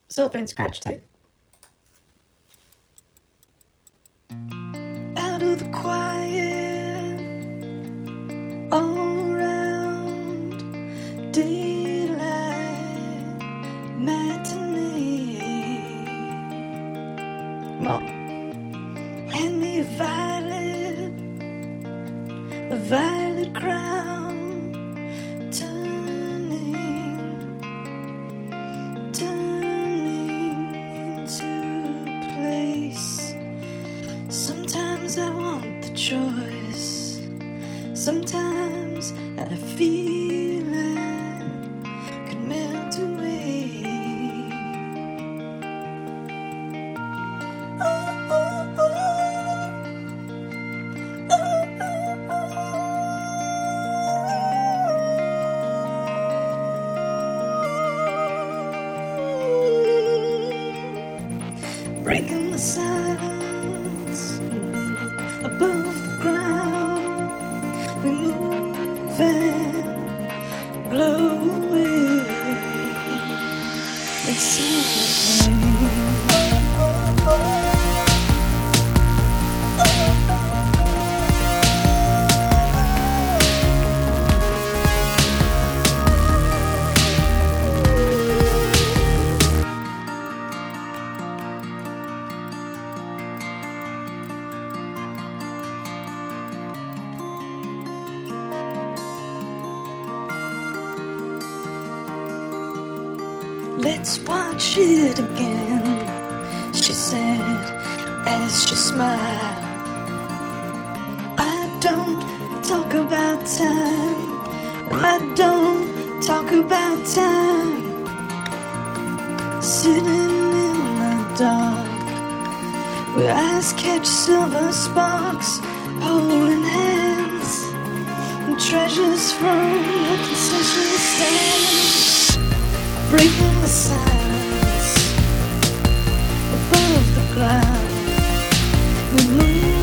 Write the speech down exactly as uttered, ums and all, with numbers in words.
Silver and scratch tape. Out of the quiet, all around, daylight, matinee. Well, Hand me a violet, a violet crown, turning, turning into place. Sometimes I want the choice, sometimes I feel I could melt away. Oh, oh, oh. Breaking the silence above the ground, we move and blow away. It's Let's watch it again, she said as she smiled. I don't talk about time, I don't talk about time. Sitting in the dark, where eyes catch silver sparks, holding hands, and treasures from the concession stand. Breaking the silence above the ground, we move.